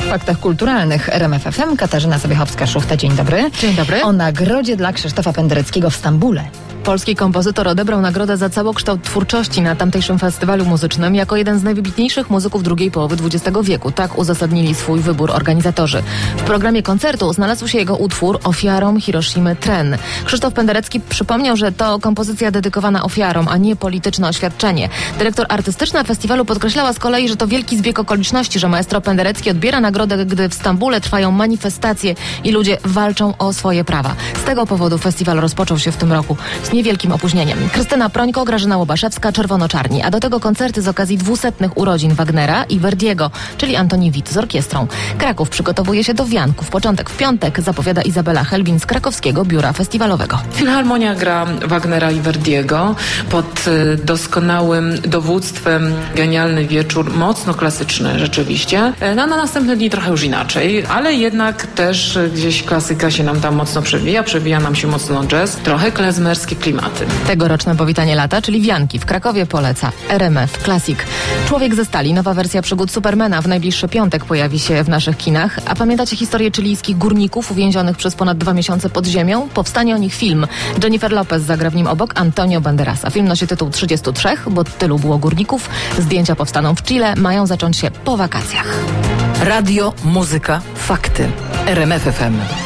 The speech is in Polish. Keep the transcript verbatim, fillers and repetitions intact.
Faktach kulturalnych R M F F M. Katarzyna Sobiechowska-Szuchta, dzień dobry. Dzień dobry. O nagrodzie dla Krzysztofa Pendereckiego w Stambule. Polski kompozytor odebrał nagrodę za całokształt twórczości na tamtejszym festiwalu muzycznym jako jeden z najwybitniejszych muzyków drugiej połowy dwudziestego wieku. Tak uzasadnili swój wybór organizatorzy. W programie koncertu znalazł się jego utwór Ofiarom Hiroshimy Tren. Krzysztof Penderecki przypomniał, że to kompozycja dedykowana ofiarom, a nie polityczne oświadczenie. Dyrektor artystyczna festiwalu podkreślała z kolei, że to wielki zbieg okoliczności, że maestro Penderecki odbiera nagrodę, gdy w Stambule trwają manifestacje i ludzie walczą o swoje prawa. Z tego powodu festiwal rozpoczął się w tym roku z niewielkim opóźnieniem. Krystyna Prońko, Grażyna Łobaszewska, Czerwono-Czarni, a do tego koncerty z okazji dwusetnych urodzin Wagnera i Verdiego, czyli Antoni Wit z orkiestrą. Kraków przygotowuje się do wianków. Początek w piątek, zapowiada Izabela Helbin z krakowskiego biura festiwalowego. Filharmonia gra Wagnera i Verdiego pod y, doskonałym dowództwem. Genialny wieczór, mocno klasyczny rzeczywiście. No, na następne dni trochę już inaczej, ale jednak też y, gdzieś klasyka się nam tam mocno przewija, przewija nam się mocno jazz, trochę klezmerskie klimaty. Tegoroczne powitanie lata, czyli wianki w Krakowie, poleca R M F Classic. Człowiek ze stali, nowa wersja przygód Supermana w najbliższy piątek pojawi się w naszych kinach. A pamiętacie historię chilijskich górników uwięzionych przez ponad dwa miesiące pod ziemią? Powstanie o nich film. Jennifer Lopez zagra w nim obok Antonio Banderasa. Film nosi tytuł trzydziestu trzech, bo tylu było górników. Zdjęcia powstaną w Chile, mają zacząć się po wakacjach. Radio, muzyka, fakty. R M F F M.